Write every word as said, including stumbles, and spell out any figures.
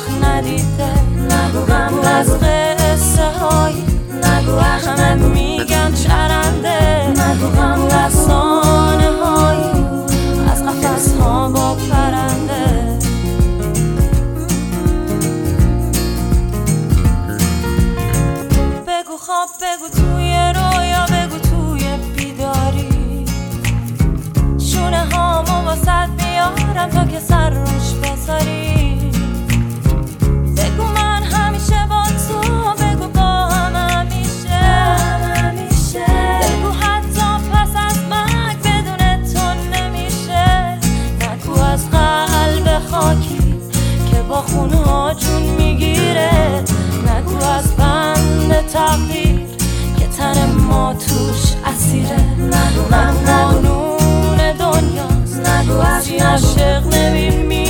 وقت ندیده. نگو غم از قصه هایی، نگو همه میگن چرنده. نگو غم رسانه هایی از قفس ها با پرنده. بگو خواب، بگو توی رویا، بگو توی بیداری. شونه هامو واسد بیارم تا که سر روش بذاری. بگو من همیشه با تو، بگو با هم همیشه. بگو حتی پس از مرگ بدون تو نمیشه. نگو از قلب خاکی که با خونها جون میگیره. نگو از بند تقدیر که تن ما توش اسیره. نگو من قانون دنیاست، نگو از عاشق نمیمیره.